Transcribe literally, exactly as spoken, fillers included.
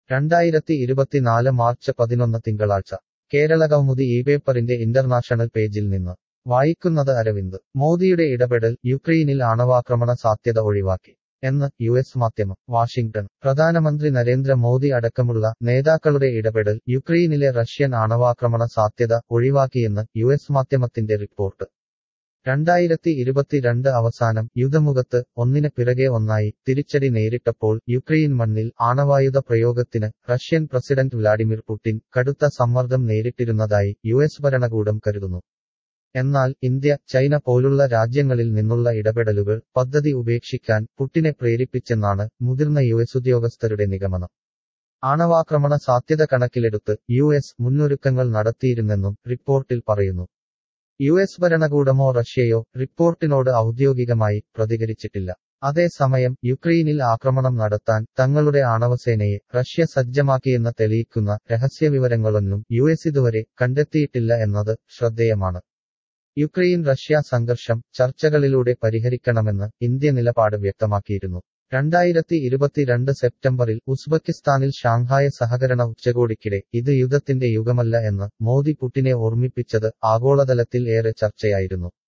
രണ്ടായിരത്തി ഇരുപത്തിനാല് മാർച്ച് പതിനൊന്ന് തിങ്കളാഴ്ച കേരള കൗമുദി ഈ പേപ്പറിന്റെ ഇന്റർനാഷണൽ പേജിൽ നിന്ന് വായിക്കുന്നത് അരവിന്ദ്. മോദിയുടെ ഇടപെടൽ യുക്രൈനിൽ ആണവാക്രമണ സാധ്യത ഒഴിവാക്കി എന്ന് യു എസ് മാധ്യമം. വാഷിംഗ്ടൺ. പ്രധാനമന്ത്രി നരേന്ദ്ര മോദി അടക്കമുള്ള നേതാക്കളുടെ ഇടപെടൽ യുക്രൈനിലെ റഷ്യൻ ആണവാക്രമണ സാധ്യത ഒഴിവാക്കിയെന്ന് യു എസ് മാധ്യമത്തിന്റെ റിപ്പോർട്ട്. രണ്ടായിരത്തി ഇരുപത്തിരണ്ട് അവസാനം യുദ്ധമുഖത്ത് ഒന്നിന് പിറകെ ഒന്നായി തിരിച്ചടി നേരിട്ടപ്പോൾ യുക്രൈൻ മണ്ണിൽ ആണവായുധ പ്രയോഗത്തിന് റഷ്യൻ പ്രസിഡന്റ് വ്ലാഡിമിർ പുടിൻ കടുത്ത സമ്മർദ്ദം നേരിട്ടിരുന്നതായി യു എസ് ഭരണകൂടം കരുതുന്നു. എന്നാൽ ഇന്ത്യ, ചൈന പോലുള്ള രാജ്യങ്ങളിൽ നിന്നുള്ള ഇടപെടലുകൾ പദ്ധതി ഉപേക്ഷിക്കാൻ പുടിനെ പ്രേരിപ്പിച്ചെന്നാണ് മുതിർന്ന യു എസ് ഉദ്യോഗസ്ഥരുടെ നിഗമനം. ആണവാക്രമണ സാധ്യത കണക്കിലെടുത്ത് യു എസ് മുന്നൊരുക്കങ്ങൾ നടത്തിയിരുന്നെന്നും റിപ്പോർട്ടിൽ പറയുന്നു. യു എസ് ഭരണകൂടമോ റഷ്യയോ റിപ്പോർട്ടിനോട് ഔദ്യോഗികമായി പ്രതികരിച്ചിട്ടില്ല. അതേസമയം യുക്രൈനിൽ ആക്രമണം നടത്താൻ തങ്ങളുടെ ആണവസേനയെ റഷ്യ സജ്ജമാക്കിയെന്ന് തെളിയിക്കുന്ന രഹസ്യവിവരങ്ങളൊന്നും യു എസ് ഇതുവരെ കണ്ടെത്തിയിട്ടില്ല എന്നത് ശ്രദ്ധേയമാണ്. യുക്രൈൻ റഷ്യ സംഘർഷം ചർച്ചകളിലൂടെ പരിഹരിക്കണമെന്ന് ഇന്ത്യ നിലപാട് വ്യക്തമാക്കിയിരുന്നു. രണ്ടായിരത്തി ഇരുപത്തിരണ്ട് സെപ്റ്റംബറിൽ ഉസ്ബെക്കിസ്ഥാനിൽ ഷാങ്ഹായ് സഹകരണ ഉച്ചകോടിക്കിടെ ഇത് യുദ്ധത്തിന്റെ യുഗമല്ല എന്ന് മോദി പുടിനെ ഓർമ്മിപ്പിച്ചത് ആഗോളതലത്തിൽ ഏറെ ചർച്ചയായിരുന്നു.